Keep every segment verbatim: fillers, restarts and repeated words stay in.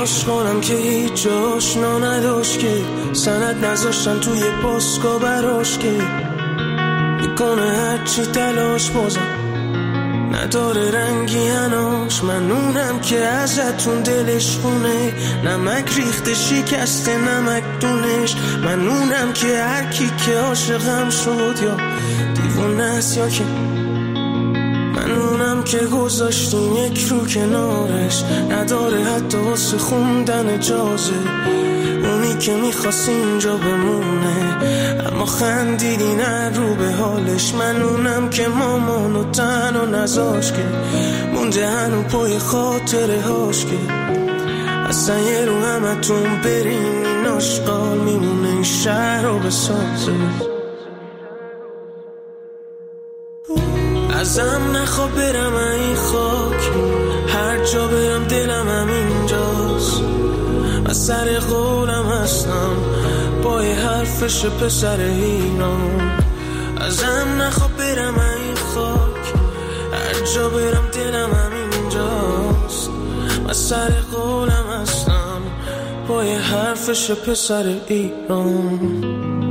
عاشقانم که هیچ آشنا نداشت که سند نذاشتن توی پاسکا براش که میکنه هرچی تلاش بازم نداره رنگی هناش. من اونم که ازتون دلش خونه نمک ریخته شکسته نمک دونش. من اونم که هر کی که عاشقم شد یا دیوونه است یا که من اونم که گذاشتیم یک رو کنارش نداره حتی واسه خوندن اجازه. اونی که میخواست اینجا بمونه اما خندیدی نه رو به حالش. من اونم که مامانو تنها نذاش که مونده هنو پای خاطره هاش که اصلا یه رو همتون برین این آشقال میمونه این شهر رو بسازه. ازم نخوا برم این خاک هر جا برم دلم هم اینجاست. من سر قولم هستم با یه حرفش پسر ایران. ازم نخوا برم این خاک هر جا برم دلم هم اینجاست. من سر قولم هستم با یه حرفش پسر ایران.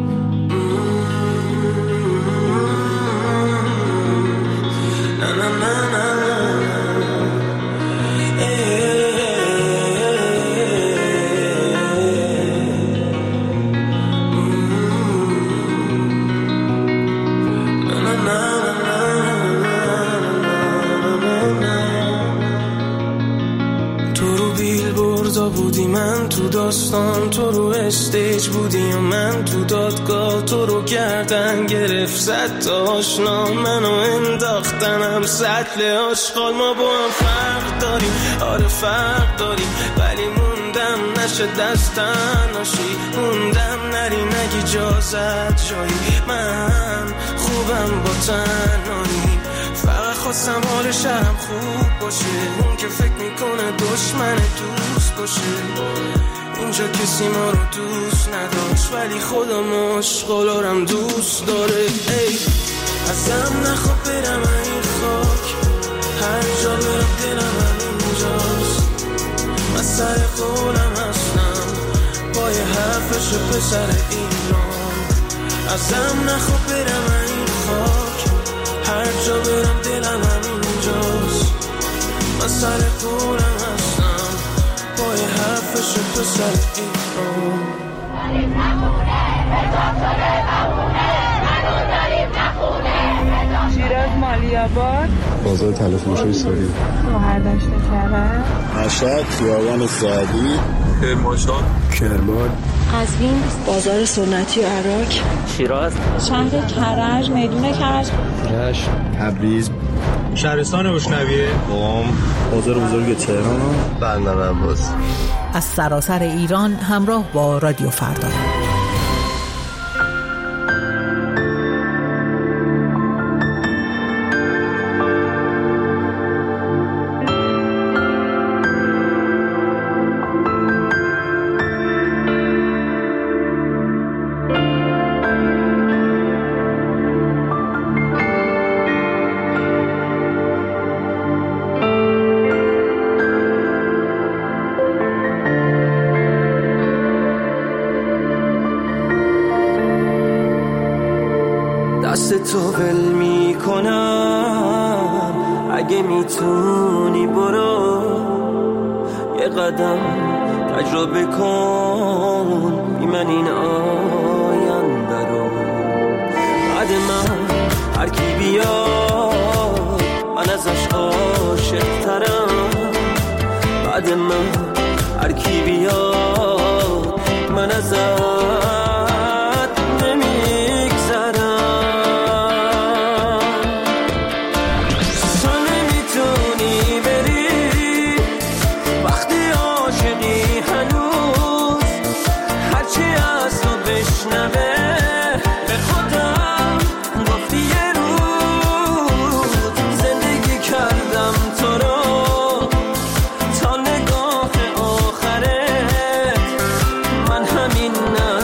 بودی من تو داستان تو رو استیج بودی و من تو دادگاه تو رو گردن گرفت زد تا آشنا منو انداختنم سطل آشغال. ما با هم فرق داریم آره فرق داریم ولی موندم نشه دستن ناشی موندم نری نگی اجازت جایی من خوبم با تنهایی فقط خواستم حال شهرم خوب باشه. اون که فکر میکنه دشمن دوست باشه اینجا کسی ما رو دوست نداشت ولی خودم عاشقالارم دوست داره. ای ازم نخوا برم این خاک هر جا برم دلم هم اینجاست. من سر قولم هستم با یه حرفش پسر ایران. ازم نخوا برم این خاک هر جا برم دلم هم اینجاست. من سر قولم هستم با یه حرفش پسر ایران. داریم نخونه حساب شده بمونه منو داریم نخونه شیراز مالیاباد بازار تلفروشی ساری شوهر داشته کرده مشهد خیابان سعدی کرمانشاه کرمان قزوین بازار سنتی و عراق شیراز شهر کرج میدون کرج رشت تبریز شهرستان بشنویه قم بازار بزرگ تهران بندر عباس. از سراسر ایران همراه با رادیو فردا. دست تو ول میکنم اگه میتونی برو یه قدم تجربه کن بی من این آینده رو. بعد من هر کی بیاد من ازش عاشق ترم. بعد من هر کی بیاد من ازش همین نه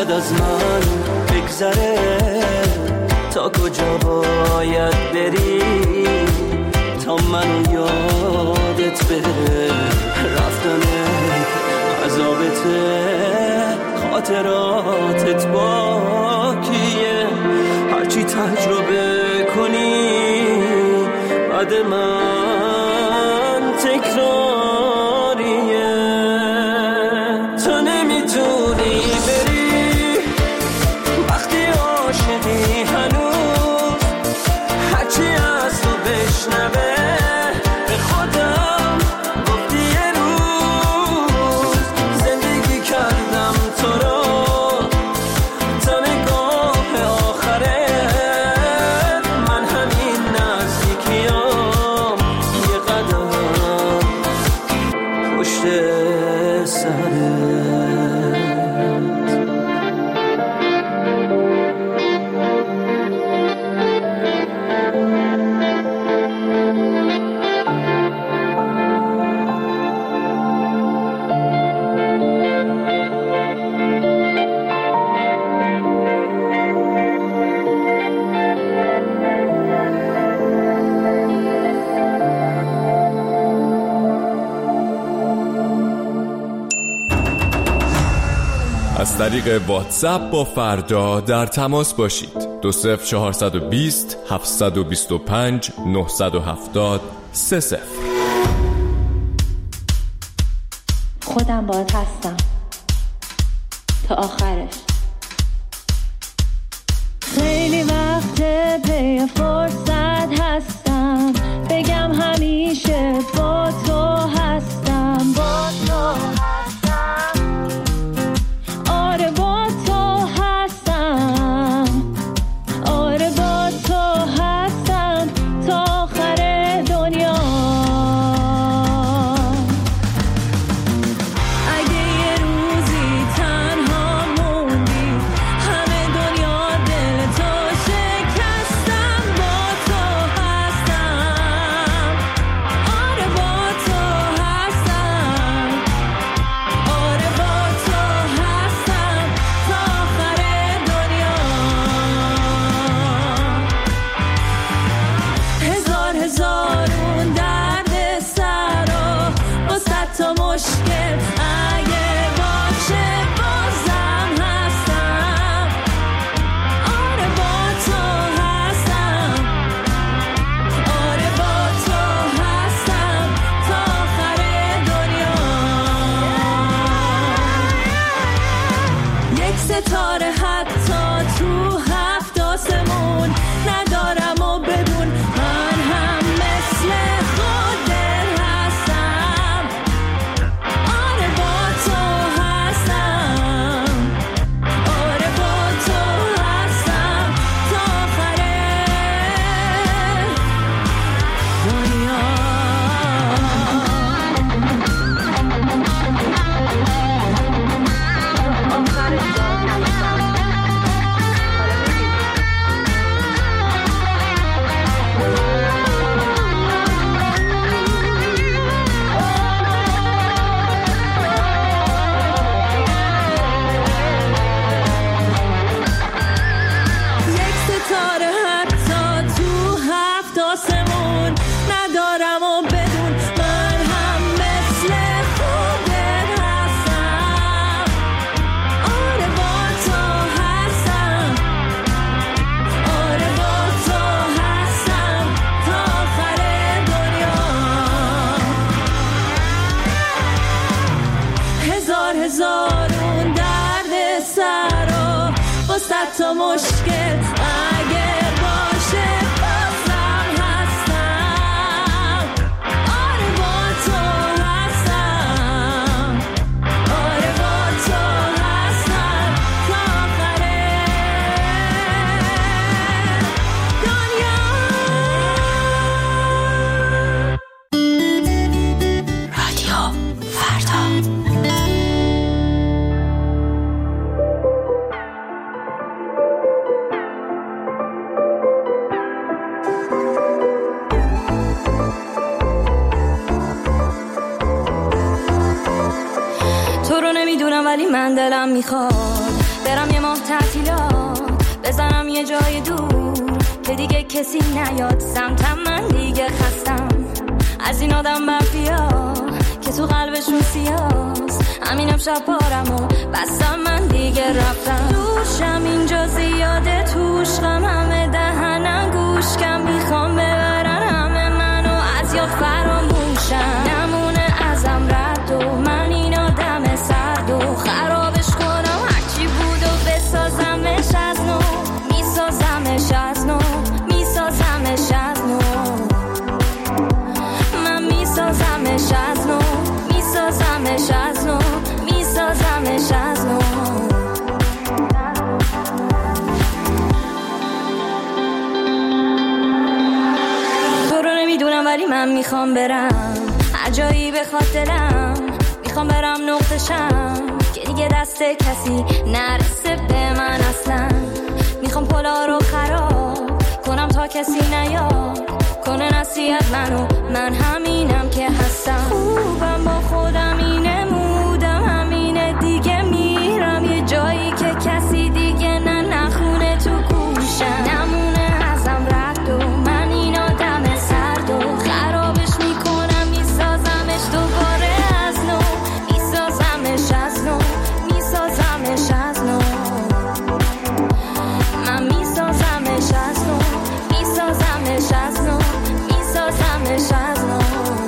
باید از من بگذره، تا کجا باید بری تا منو یادت بره. رفتنه عذابته، خاطراتت باکیه، هرچی تجربه کنی بعد من تکراریه. تو نمیتونی بری وقتی عاشقی هنوز، هرچی از تو بشنوه به خودم گفتی یه روز زندگی کردم تو رو تا نگاه آخره. من همین نزدیکیام یه قدم پشت سرت. از طریق واتساپ با فردا در تماس باشید. دو صفر چهارصد و بیست هفتصد و بیست و پنج نهصد و هفتاد سه صفر. خودم باهات هستم تا آخرش. خیلی وقت پی فرصت هستم بگم همیشه با تو هستم، با تو هستم، آره با تو هستم، آره با تو هستم تا آخر دنیا. اگه یه روزی تنها موندی همه دنیا دل تو شکستم، با تو هستم، آره با تو هستم، آره با تو هستم تا آخر دنیا. هزار هزارون درد سر و با صد تا مشکل اگه باشه بازم هستم، آره با تو هستم، آره با تو هستم تا آخر دنیا. یک ستاره حتی تو هفت آسمون ندارم و بدون من هم مثل خودت هستم، آره با تو هستم، آره با تو هستم تا آخر دنیا. یک ستاره حتی تو هفت آسمون ندارم و بدون من هم مثل خودت هستم، آره با تو هستم، آره با تو هستم تا آخر دنیا. هزار هزارون درد سر و با صد تا مشکل اگه باشه بازم هستم، آره با تو هستم، آره با تو هستم تا آخر دنیا. رادیو فردا. تو رو نمیدونم ولی من دلم میخواد برم یه ماه تعطیلات بزنم یه جای دور که دیگه کسی نیاد سمتم، من دیگه خستم از این آدم مافیا که تو قلبشون سیاست. همینم شب بارم و بستم، من دیگه رفتم. دوشم اینجا زیاده، توش غم همه دهنم گوش کم، میخوام ببرن همه منو از یاد فراموشم. نمونه ازم رد و من این آدم سرد و خرابش کنم، هرچی بود و بسازمش از نو، میسازمش از نو، میسازمش از نو، من میسازمش از نو، میسازمش از نو، میسازمش از نو. تو رو نمیدونم ولی من میخوام برم هر جایی بخواد دلم، میخوام برم نقطشم که دیگه دست کسی نرسه به من اصلا. میخوام پلا رو خراب کنم تا کسی نیاد کنه نصیحت منو، من همینم که هستم. خوبم با خودم اینه، مودم همینه دیگه، میرم یه جایی که کسی دیگه نه نخونه تو گوشم. نمونه ازم رد و من این آدم سرد و خرابش میکنم، میسازمش دوباره از نو، میسازمش از نو، میسازمش از نو، من میسازمش از نو، میسازمش از نو، میسازمش از نو.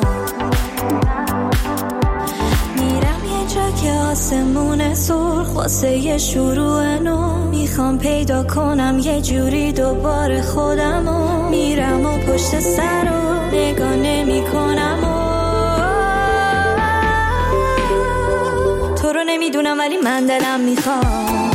میرم یه جا که آسمون سرخ واسه یه شروع نو، میخوام پیدا کنم یه جوری دوباره خودمو. میرم و پشت سر و نگاه نمی کنم و تو رو نمیدونم ولی من دلم میخوام.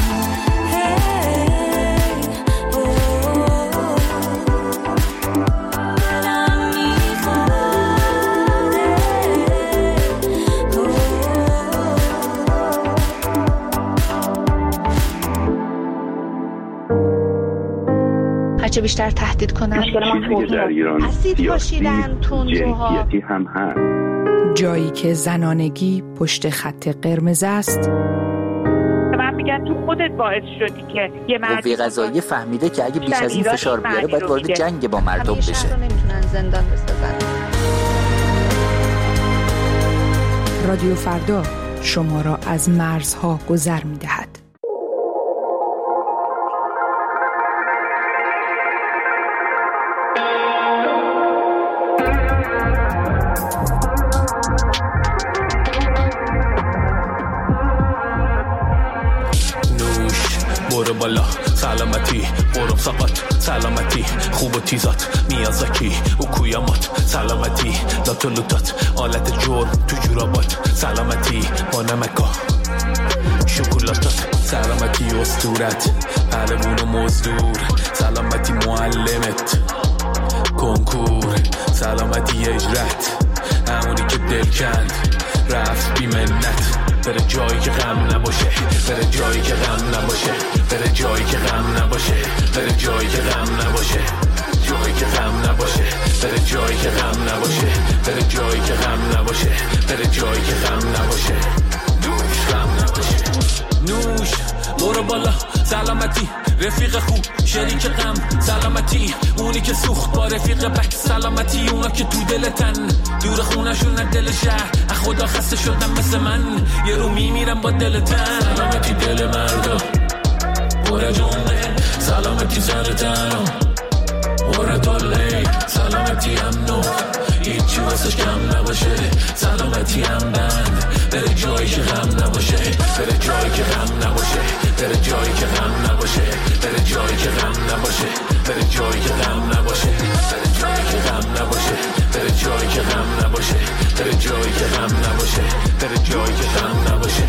هرچه بیشتر تهدید کنن اسید پاشیدن تندروها هم هست. جایی که زنانگی پشت خط قرمز است. من میگم تو خودت باعث شدی که یه مردی قوه قضاییه فهمیده که اگه بیش از این فشار بیاره باید وارد جنگ با مردم بشه. همیشه نمیتونن زندان بسازن. رادیو فردا شما را از مرزها گذر می‌دهد. برو بالا سلامتی، برو سقط سلامتی، خوب و تیزات میازاکی و کویامات سلامتی، لاتولوتات آلت جرم تو جورابات سلامتی، با نمکا شکلاتات سلامتی، استورت پهلوون و مزدور سلامتی، معلمت کنکور سلامتی، اجرت همونی که دل کند رفت بی منت، بره جایی که غم نباشه، بره جایی که غم نباشه، بره جایی که غم نباشه، بره جایی که غم نباشه، جایی که غم نباشه، بره جایی که غم نباشه، بره جایی که غم نباشه، بره جایی که غم نباشه، نوش غم نباشه. نوش برو بالا سلامتی، رفیق خوب شریک غم سلامتی، اونی که سوخت با رفیق بد سلامتی، اونا که تو دلتن دور خونشون از دل شهر، از خدا خسته شدم مثل من یه رو میمیرم با دلتن، سلامتی دل مردا برا جونه، سلامتی سر تنو برا دالی، سلامتی امنو هیچی واسش کم نباشه، سلامتی هم بند بره جایی که غم نباشه، بره جایی که غم نباشه، بره جایی که غم نباشه، بره جایی که غم نباشه، بره جایی که غم نباشه، بره جایی که غم نباشه، بره جایی که غم نباشه، بره جایی که غم نباشه، بره جایی که غم نباشه.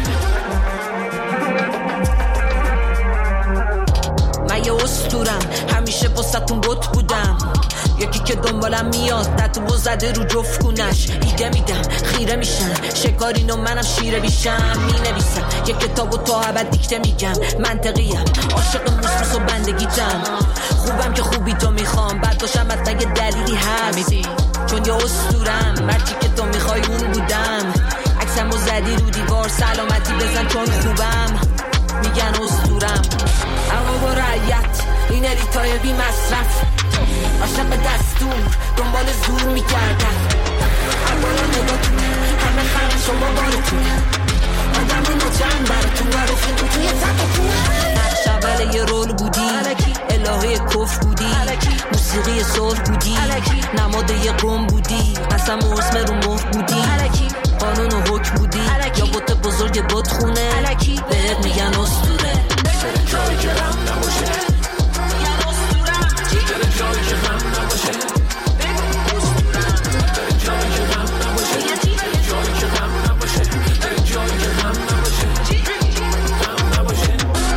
من یه اسطورم همیشه واسه‌تون بت بودم، یکی که دنبالم میاد تتو زده رو جفت کونش، ایده میدم خیره میشن شکارین و منم شیره بیشم، مینویسم یه کتابو تا ابد دیکته میگم، منطقیم عاشق موسوس و بندگیتم، خوبم که خوبی تو میخوام بعد باشم حتی یه دلیلی هست، چون یه اسطورم مرچی که تو میخوای اون بودم، عکسمو زدی رو دیوار سلامتی بزن چون خوبم، میگن اسطورم عشق بی مصرف، عاشق دستور دنبال زور میگردن. هر بالا نگاهتون همه خرم شما بارتون، آدم مجرم براتون و رفیقون توی تقتون. نقش اول یه رول بودی، الهه کف بودی، موسیقی صلح بودی، نماد یه قوم بودی، قسم و اسم رو مهر بودی، قانون و حکم بودی، یا بوت بزرگ بوت خونه بهت میگن اسطوره. جایی که غم نباشه، میگن اسطورم. داره جایی که غم نباشه، داره جایی که غم نباشه، جایی که غم نباشه، داره جایی که غم نباشه، غم نباشه.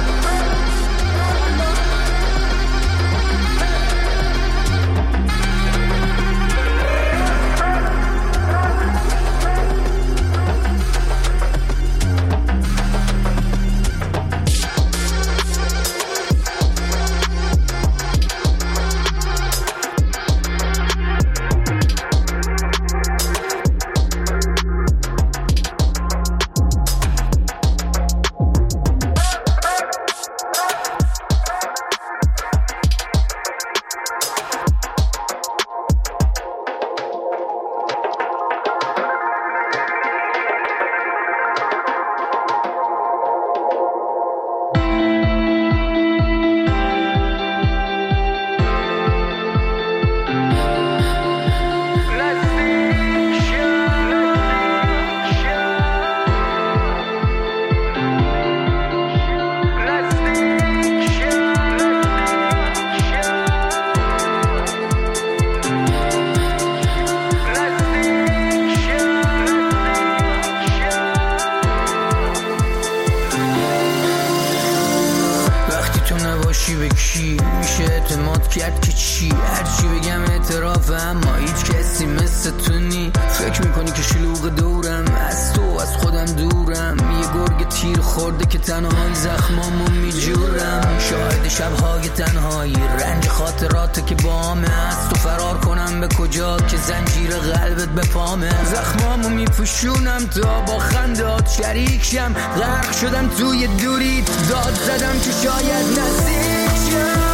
کی به کی میشه اعتماد کرد که چی؟ هرچی بگم اعترافه اما هیچ کسی مثل تو نی. فکر میکنی که شلوغ دورم، از تو از خودم دورم. یه گرگ تیر خورده که تنهایی زخمامو میجورم. شاهد شبهای تنهایی، رنج خاطرات که بامه. از تو فرار کنم به کجا که زنجیر قلبت به پامه. زخمامو میپوشونم تا با خندات شریک شم. غرق شدم توی دوری، داد زدم که شاید نزدیک شم.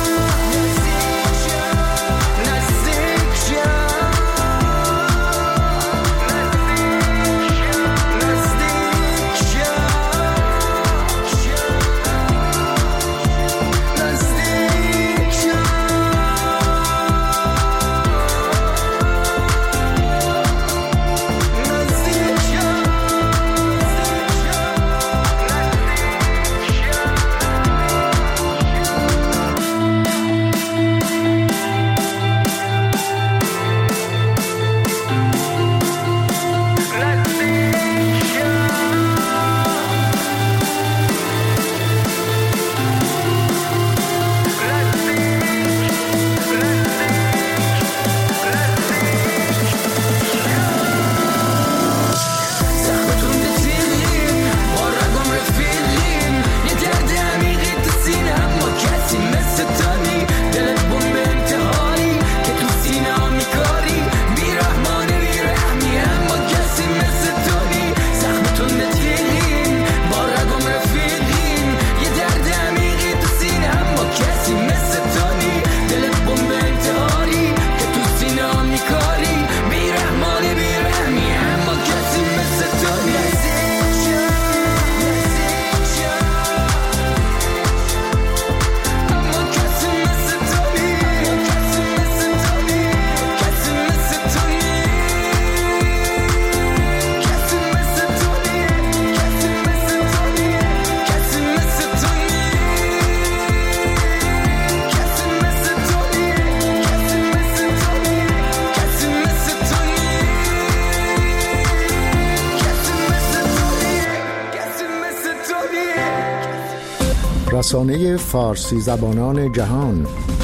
رسانه فارسی زبانان جهان،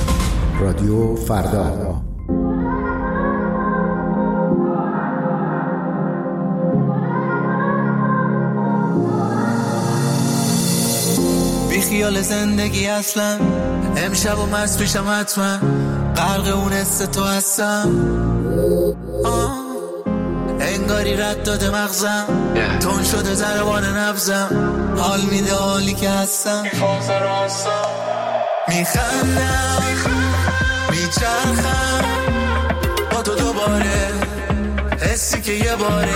رادیو فردا. بی خیال زندگی اصلا، امشب و مرز پیشم حتما، غرق اون حس تو هستم. آه. انگاری رد داده مغزم، تون شده ضربان نبزم. حال میده حالی که هستم، میخندم میچرخم با تو دوباره، حسی که یه باره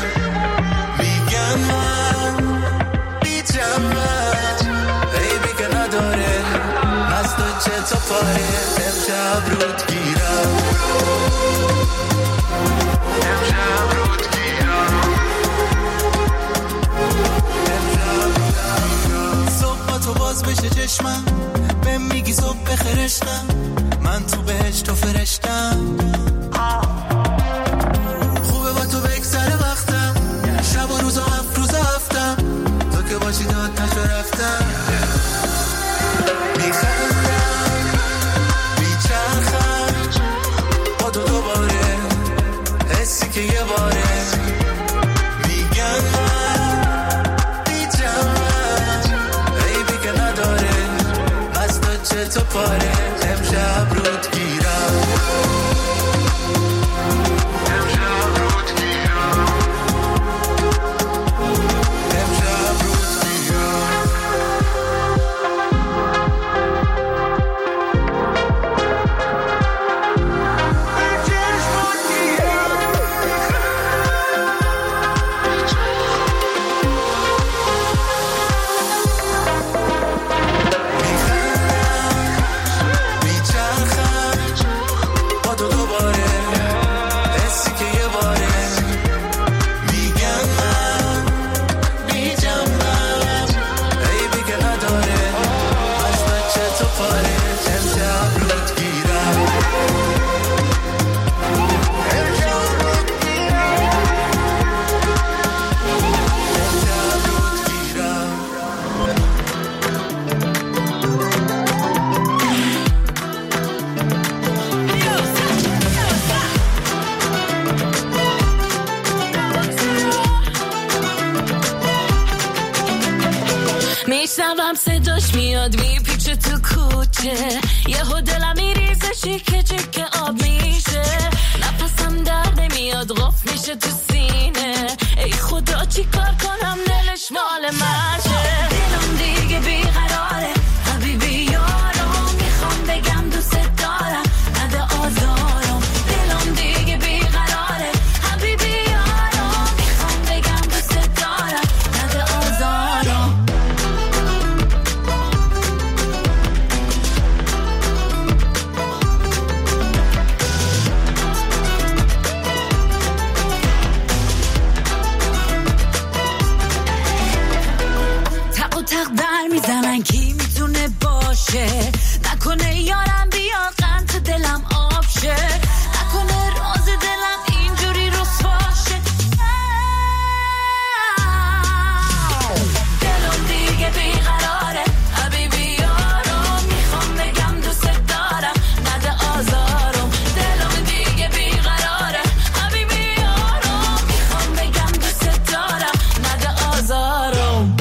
میگم من بی‌جنبم، عیبی که نداره از تو چه تا پاره. امشب رود گیرم، امشب رود گیرم، صبح با تو باز بشه چشمم، بهم میگی صبح بخرشتم، من تو بهش تو فرشتم. خوبه با تو بگذره وقتم، شب و روز و هفت روز هفتم، تو که باشی داد نشو رفتم. میخندم میچرخم با تو دوباره، حسی که یه باره میگم من بی‌جنبم، عیبی که نداره از تو چه تو پاره. امشب رود گیرم، امشب رود گیرم، امشب رود گیرم. میشنوم صداش میاد میپیچه تو کوچه، یهو دلم میریزه شیکه چیکه آب میشه، نفسم در نمیاد قف میشه تو سینه، ای خدا چی کار کنم دلش مال منشه. دلم دیگه بیقراره حبیبی یارم، میخوام بگم دوست دارم نده آزارم. دلم دیگه بیقراره حبیبی یارم، میخوام بگم دوست دارم نده آزارم. میزنن کی میتونه باشه، نکنه یارم بیا قند تو دلم آب شه، نکنه راز دلم اینجوری رسواشه. دلم دیگه بیقراره حبیبی یارم، میخوام بگم دوست دارم نده آزارم. دلم دیگه بیقراره حبیبی یارم، میخوام بگم دوست دارم نده آزارم.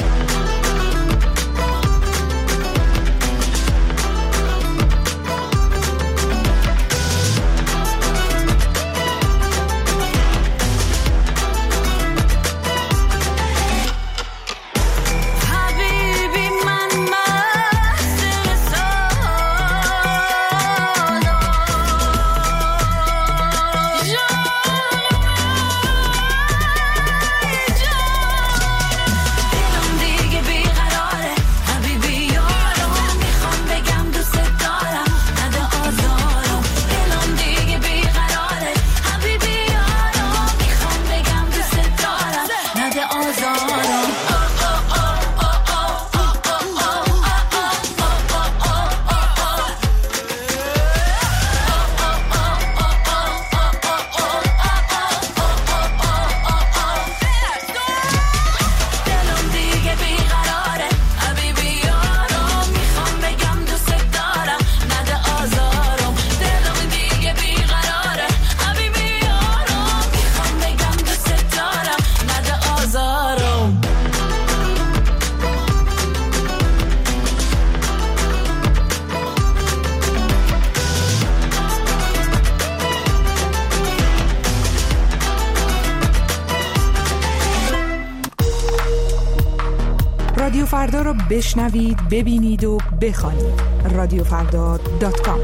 فردا رو بشنوید، ببینید و بخوانید. رادیو فردا دات کام.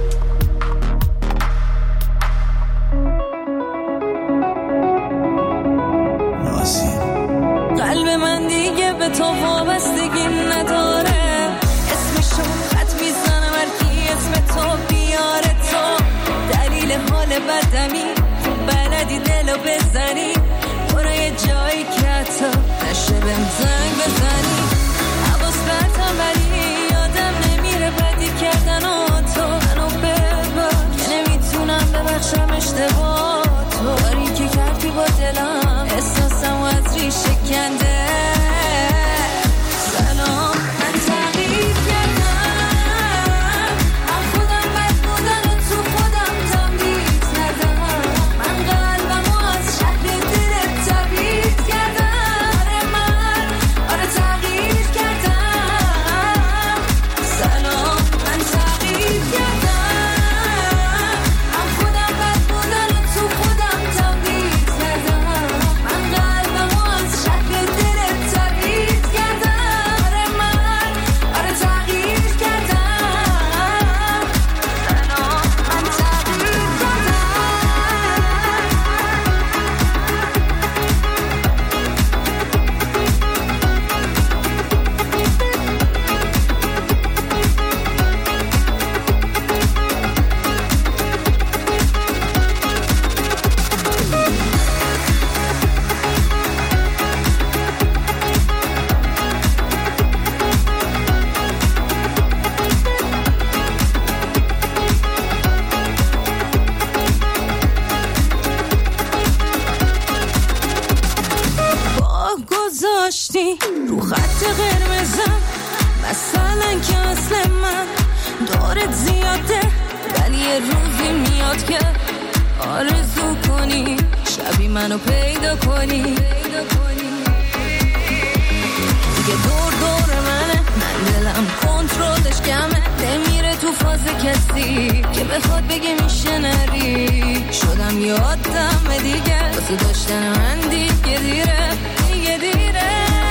قلب من دیگه به تو وابستگی نداره، اسمشو خط میزنم هر کی اسم تو بیاره، تو دلیل حال بدمی، بلدی دلو بزنی، برو یه جایی که حتی نشه بهم زنگ بزنی. حواس برتم ولی یادم نمیره بدی کردن و تو منو ببخش که نمیتونم ببخشم اشتباه تو، کاری که کردی با دلم احساسم و از ریشه کنده. سلام من تغییر کردم، من خودم بد بودن و تو خودم تمدید کردم، من قلبم و از شکل دلت تبعید کردم. آره من آره تغییر کردم. سلام من تغییر کردم، من خودم بد بودن و تو خودم تمدید کردم، من قلبم و از شکل دلت تبعید کردم. آره من آره تغییر کردم. سلام من تغییر کردم. با گذاشتی رو خط قرمزم، مثلا که مثل من دورت زیاده، ولی یه روزی میاد که آرزو کنی شبی منو پیدا کنی. دیگه دور دور منه، من دلم کنترلش کمه، نمیره تو فاز کسی که بخواد بگه میشه نری. شدم یادم دیگه واسه داشتن من دیگه دیره، دیگه دیره.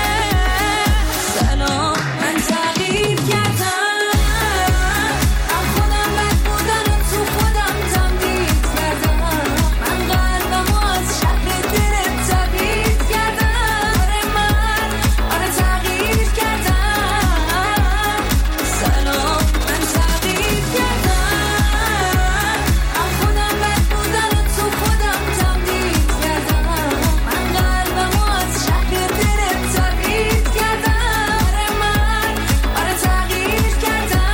سلام من تغییر کردم، من خودم بد بودن و تو خودم تمدید کردم، من قلبم و از شکل دلت تبعید کردم. آره من آره تغییر کردم. سلام من تغییر کردم، من خودم بد بودن و تو خودم تمدید کردم، من قلبم و از شکل دلت تبعید کردم. آره من آره تغییر کردم.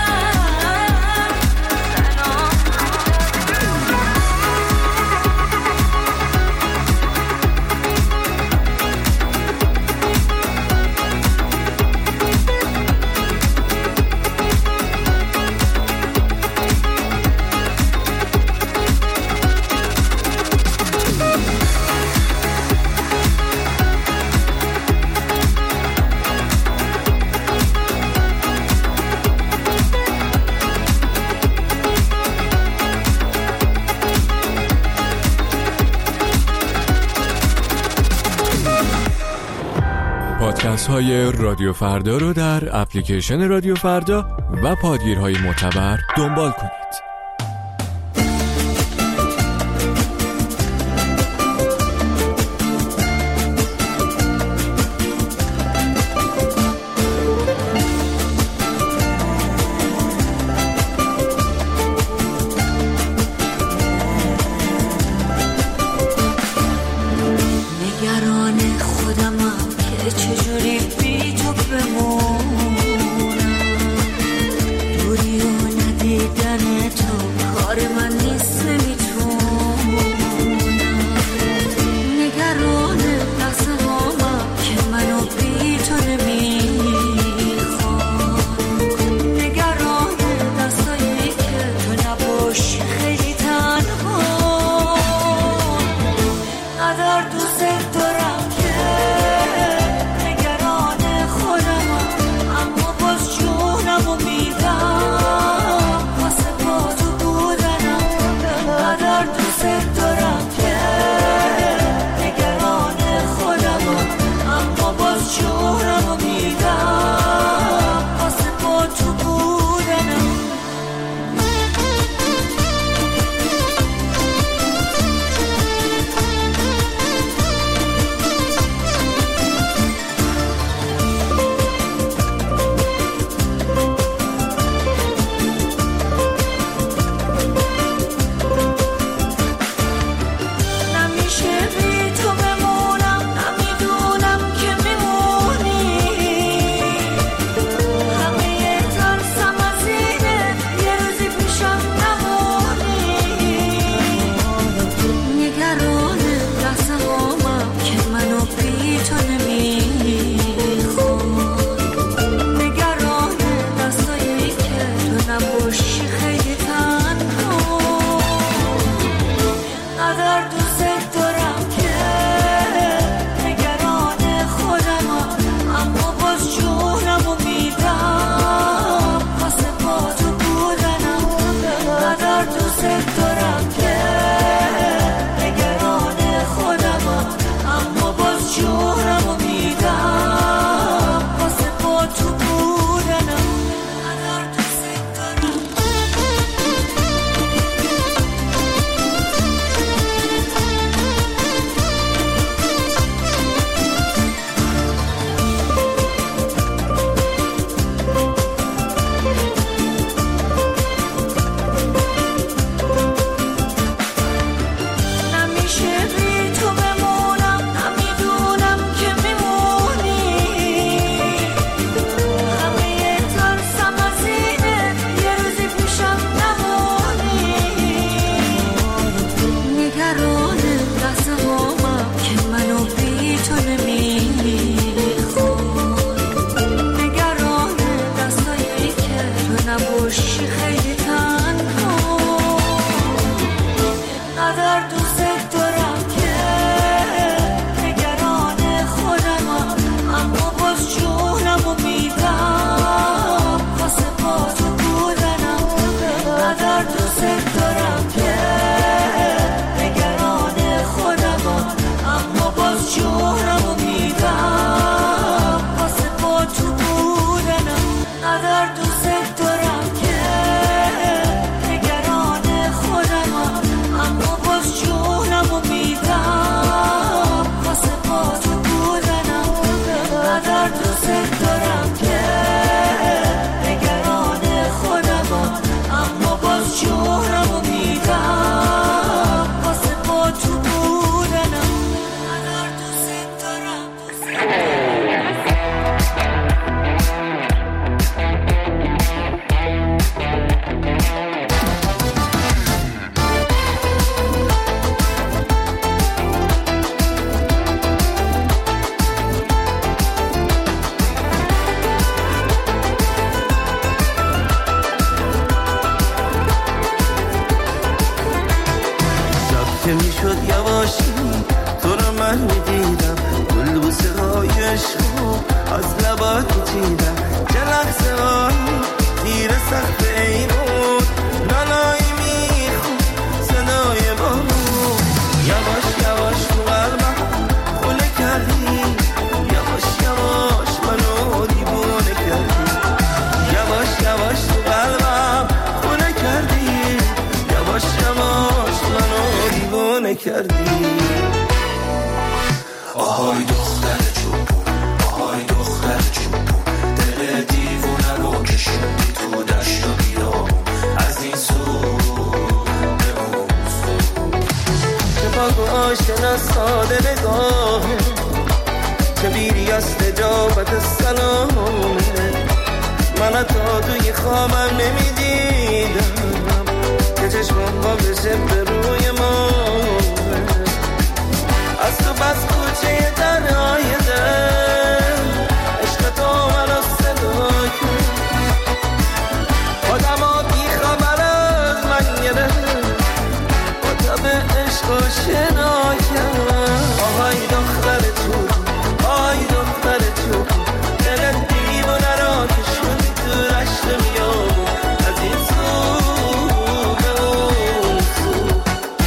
پادکست های رادیو فردا رو در اپلیکیشن رادیو فردا و پادگیرهای معتبر دنبال کنید. نگران خودمم که چجوری بی تو بمونم، دوری و ندیدن تو باشی خیلی تنها، اینقدر دوست دارم که نگران خودمم، اما باز جونمو میدم واسه با تو بودنم. اینقدر دوست دارم که نگران خودمم، اما باز جونمو میدم واسه با تو بودنم. اینقدر دوست دارم که نگران خودمم، اما باز جونمو میدم واسه با تو بودنم. اینقدر دوست دارم که نگران خودمم، اما باز جونمو میدم واسه با تو بودنم. اینقدر دوست دارم. که میشد یواشی تو رو من میدیدم، گل بوسه های عشقو از لبات میچیدم، چه لحظه هایی تیر سخت ایمون لالایی میخون صدای بارون. یواش یواش تو قلبم خونه کردی، یواش یواش منو دیوونه کردی، یواش یواش تو قلبم خونه کردی، یواش یواش منو دیوونه کردی. آهای دختر چوبون، آهای دختر چوبون، دل دیوونه رو کشوندی تو دشت و بیابون، از این سو به اون سو. چه باگوشن ساده نگاهه، چه بیری از نجابت سلامه، من تا توی خوابم نمیدیدم که چشمم با بشه به روی ما. از تو بس کوچه تنهای دل، عشق تو منو صدا کرد، آدم ها بی خبر از من گرفت، آدم عشق و شنا کرد. آهای دختر تو، آهای دختر تو، دل دیوونه را کشوندی تو رشت میابون، از این سو به اون سو.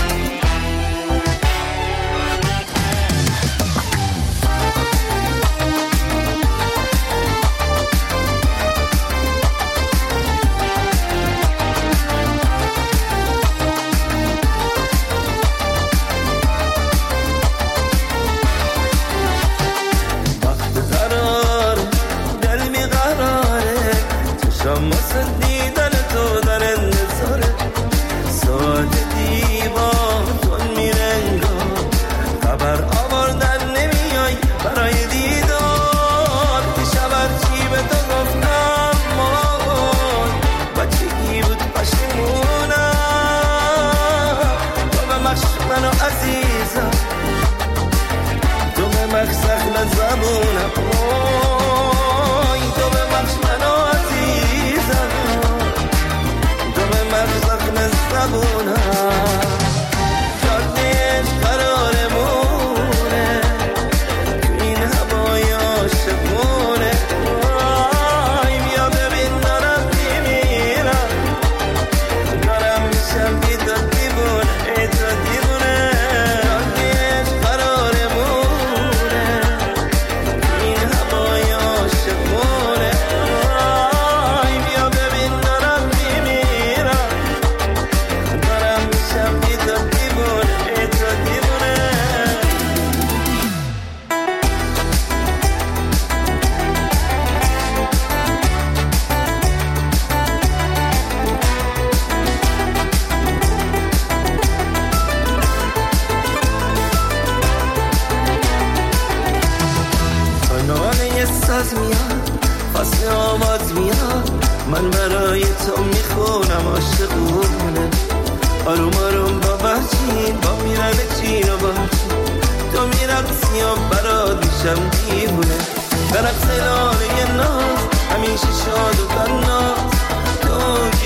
ساز میاد، فصل آواز میاد، من برای تو میخونم عاشقونه. آروم آروم با بچین با میرن چین و بچین، تو میرقصی و برات میشم دیوونه. برقص لاله ناز همیشه شاد و تناز، تو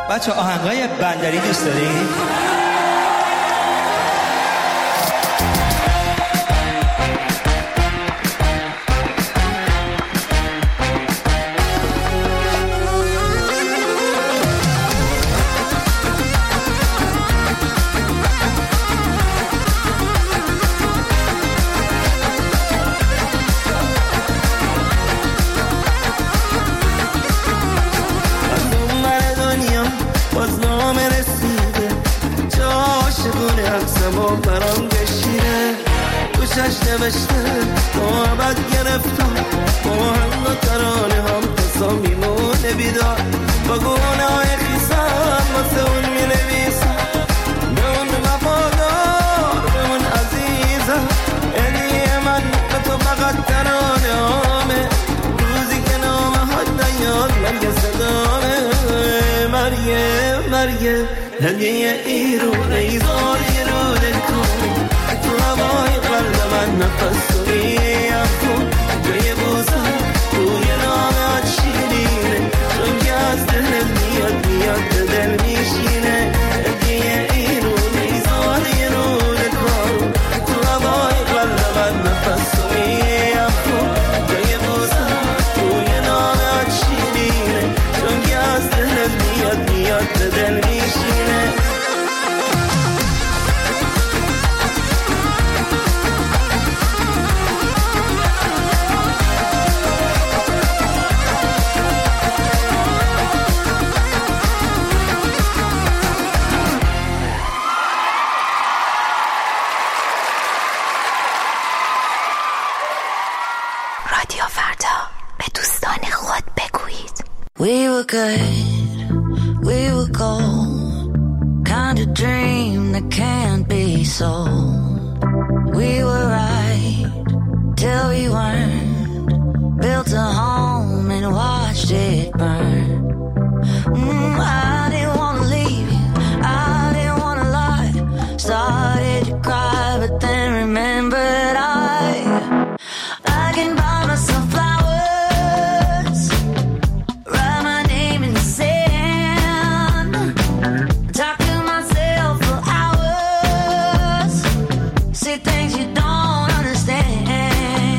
بچه آهنگای بندری دوست دارید؟ برام کشیده گوشش نوشته محبت گرفتم با هم و ترانه هم حسا میمونه بیدار با گونه های خیسم واسه اون می نویسم به اون وفادار به اون عزیزم هدیه من به تو فقط ترانه همه روزی که نامه ها نیاد مرگ صدامه مرگه مرگه هدیه ایرونه ایزاری رو دل کن تو هوای قلب من نفس و میریم کن جای بوزم روی نامه ها شیرینه چون که از دل میاد میاد به دل میشینه هدیه ایرونه ایزاری رو دل کن تو هوای قلب من نفس و میریم کن جای بوزم روی نامه ها شیرینه چون که از دل میاد میاد به دل میشینه رادیو فردا به دوستان خود بگویید. We were good, we were gold, kind of dream that can't be sold. We were right till we weren't, built a home and watched it burn. Mm, I didn't want to leave you, I didn't want to lie, started to cry but then remembered I I can buy myself flowers, write my name in the sand, talk to myself for hours, say things you don't understand.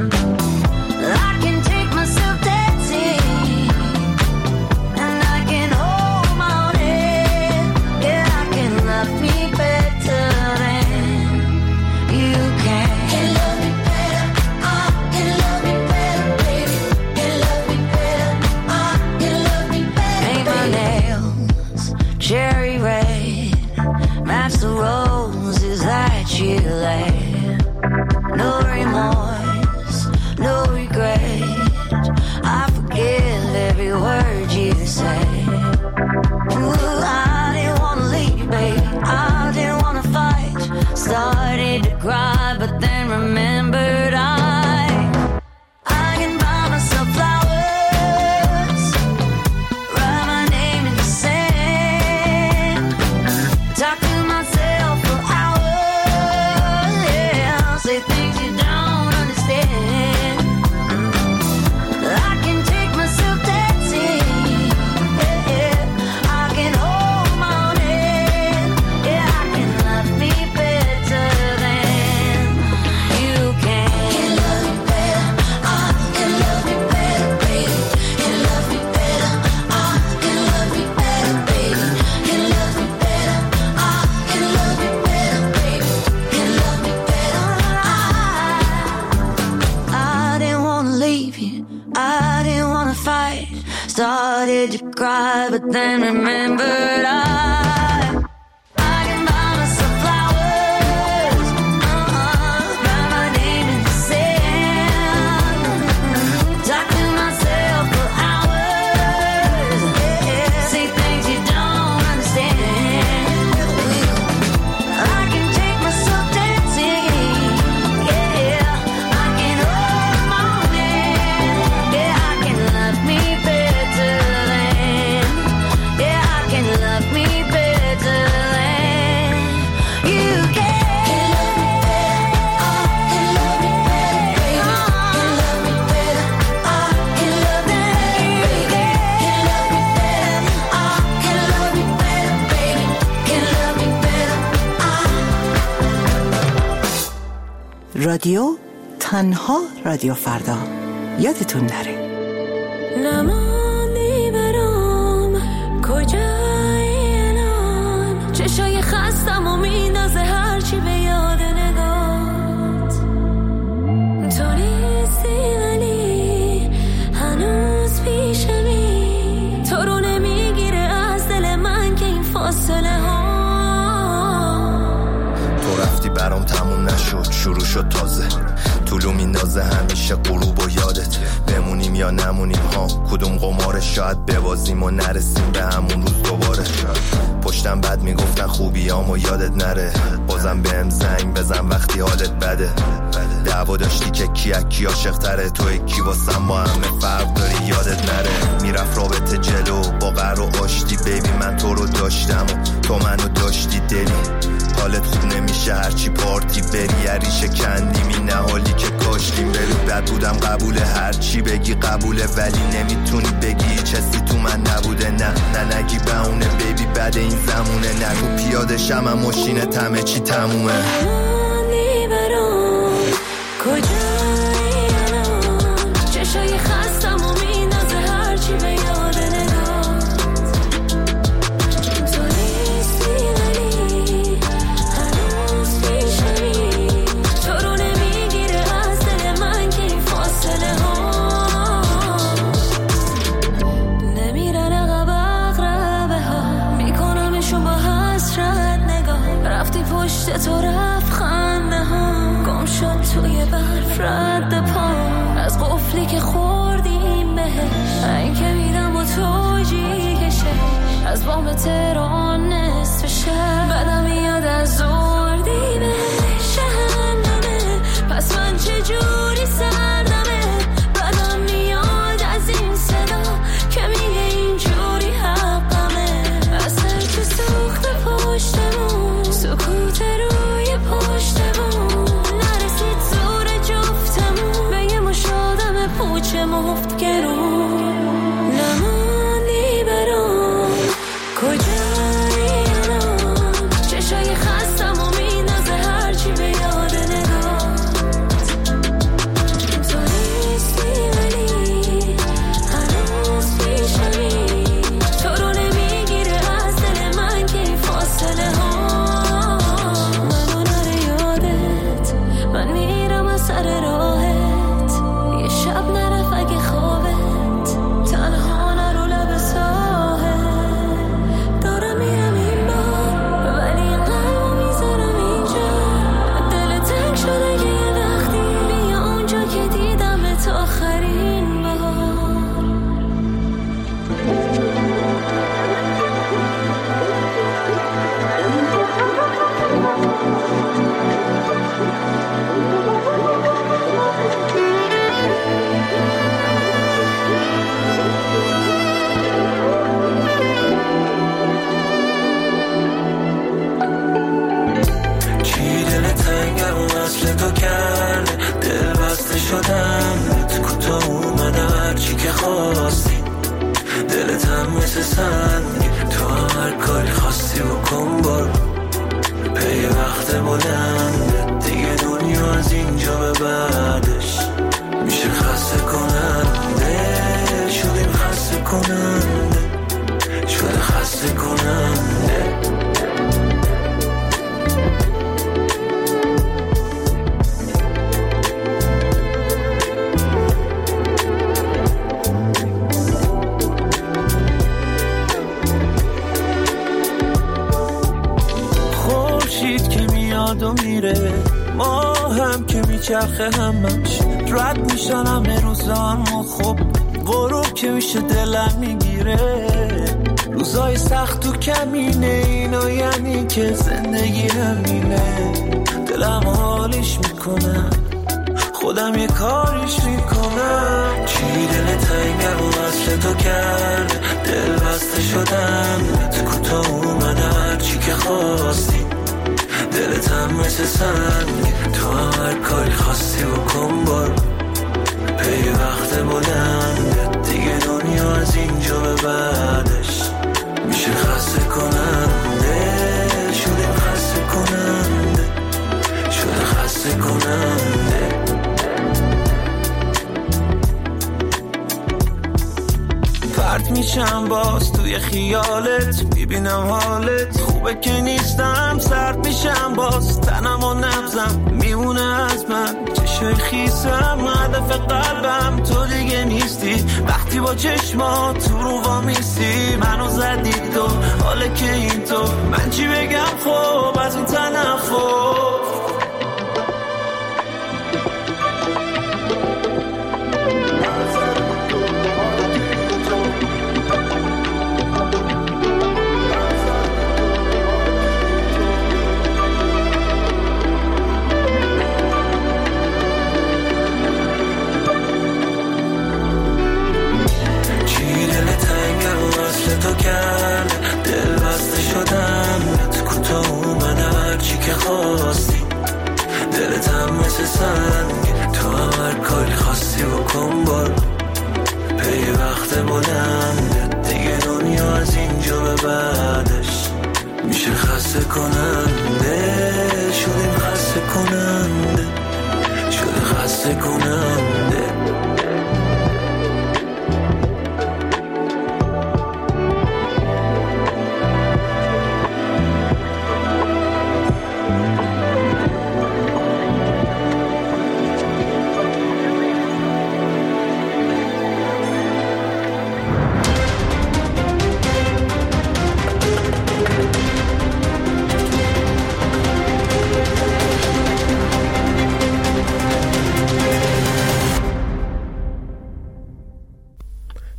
I can take myself dancing, and I can hold my own head. Yeah, I can love me better than you can. Can love me better, I can love me better, baby. Can love me better, I can love me better. Paint my nails cherry red, match the roses that you laid. No remorse, no regret, I forgive every word you say. Ooh, I didn't want to leave, baby, I didn't want to fight, started to cry but then remembered I I can buy myself flowers, write my name in the sand, talk to myself for hours, yeah, say things you don't understand. I can take myself dancing, yeah, yeah, I can hold my own head, yeah, I can love me better than you can. Can love me better, I can love me better, baby. Can love me better, I can love me better, baby. Can love me better, I can love me better, baby. Can love me better, I I didn't want to leave you, I didn't want to fight, started to cry but then remembered I I can buy myself flowers, uh-uh, write my name in the sand, talk to myself for hours, yeah, say things you don't understand. I can take myself dancing, yeah, I can hold my own hand, yeah, I can love me better than, yeah, I can love me better. رادیو، تنها رادیو فردا. یادتون نره. نمانی برام کجایی الان، چشای خستم و میندازه هرچی به یاد نگات. تو نیستی ولی هنوز پیشمی، تو رو نمیگیره از دل من که این فاصله ها. تو رفتی برام تموم نشد، شروع شد تازه. طولو میندازه همیشه غروب و یادت. بمونیم یا نمونیم ها، کدوم قماره؟ شاید ببازیم و نرسیم به همون روز دوباره. پشتم بد میگفتن خوبیامو یادت نره، بازم بهم زنگ بزن وقتی حالت بده. دعوا داشتی که کی اکی عاشق تره، تو کی واسم با همه فرق داری یادت نره. میرفت رابطه جلو با قرار و آشتی، بیبی من تو رو داشتم و تو منو داشتی دلی. حالت خوب نمیشه هرچی پارتی بری، یریشه کندیمی نه حالی که کاشتیم بری. بد بودم قبوله هرچی بگی قبوله، ولی نمیتونی بگی چسی تو من نبوده. نه نه نگی بهونه بیبی بعد این زمونه، نگو پیاده شم هم ماشینت همه چی تمومه. نمانی برام کجایی الان، چشای خستم و میندازه هرچی به یاد نگات. تو نیستی ولی هنوز پیشمی، تو رو نمیگیره از دل من که این فاصله ها. نمیرن عقب اقربه ها، میکنمشون با حسرت نگاه. رفتی پشت تو رفت خنده ها، گم شد توی برف رد پا. از قفلی که خوردیم بهش، این که میدم و توجی کشه. از بام تهران نصف شهر، بدم میاد از زردی بهش همه. پس من چجوری سردمه، بدم میاد از این صدا که میگه اینجوری حقمه. اصلا که سوخت پشتمون، سکوت روی پشتمون. نرسید زور جفتمون به یه مشادم پوچه مفت گرون. نمانی برام کجایی الان، چشای خستم و میندازه هرچی به یاد نگات. تو نیستی ولی هنوز پیشمی، تو رو نمیگیره از دل من که این فاصله ها. منو نره یادت، من میرم از سر راهت. یه شب نرف اگه خوابت، تنها نرو لب ساحل. دارم میرم این بار ولی قلبو میذارم اینجا. دل تنگ شده یه وقتی، بیا اونجا که دیدمت آخرین بار. چی دل تنگم و اصل تو کرده، دل بسته شدم تو کوتاه اومدم هرچی که خواستی. دلت هم مثل سنگ، تو هم هر کاری خواستی بکن برو. پی وقت بلند دیگه، دنیا از اینجا به بعدش میشه خسته کننده. شدیم خسته کننده، شده خسته کننده. خورشید که میاد و میره، ما هم که میچرخه همش. رد میشن همه روزامو، خب غروب که میشه دلم میگیره. روزای سخت تو کمینه، اینو یعنی که زندگی همینه. دلم حالیش میکنم، خودم یه کاریش میکنم. چی دل تنگم و اصل تو کرده، دل بسته شدم تو کوتاه اومدم هرچی که خواستی. دلت هم مثل سنگ، تو هم هر کاری خواستی بکن برو. پی وقت بلند دیگه، دنیا از اینجا به بعدش میشه خسته کننده. شدیم خسته کننده، شده خسته کننده. پرت میشم باز توی خیالت، میبینم حالت خوبه که نیستم، سرد میشم باز تنم و نبزم میمونه از من چشای خیسم، هدف قلبم تو دیگه نیستی، وقتی با چشمات تو رو وامیستی منو زدی تو، حاله که این تو من چی بگم خب از این تنفر. تو کرد دل بسته شدم نت کوتاه اومد هرچی که خواستی، دلت هم مثل سنگ تو هم هر کاری خواستی بکن بار، پی وقت بلند دیگه دنیا از اینجا به بعدش میشه خسته کننده، شدیم خسته کننده، شده خسته کننده.